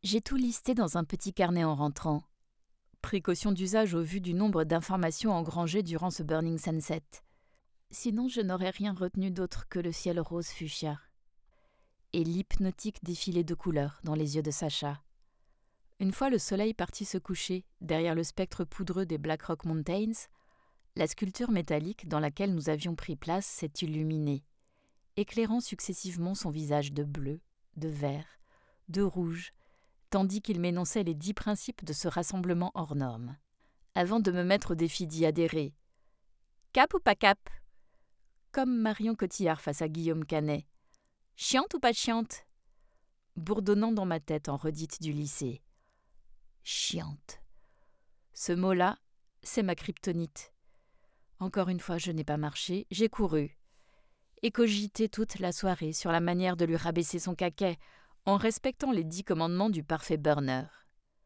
J'ai tout listé dans un petit carnet en rentrant. Précaution d'usage au vu du nombre d'informations engrangées durant ce Burning Sunset. Sinon, je n'aurais rien retenu d'autre que le ciel rose fuchsia et l'hypnotique défilé de couleurs dans les yeux de Sacha. Une fois le soleil parti se coucher derrière le spectre poudreux des Black Rock Mountains, la sculpture métallique dans laquelle nous avions pris place s'est illuminée, éclairant successivement son visage de bleu, de vert, de rouge, tandis qu'il m'énonçait les 10 principes de ce rassemblement hors norme. Avant de me mettre au défi d'y adhérer. Cap ou pas cap? Comme Marion Cotillard face à Guillaume Canet. Chiante ou pas chiante? Bourdonnant dans ma tête en redite du lycée. Chiante. Ce mot-là, c'est ma kryptonite. Encore une fois, je n'ai pas marché, j'ai couru. Et cogité toute la soirée sur la manière de lui rabaisser son caquet, en respectant les 10 commandements du parfait burner.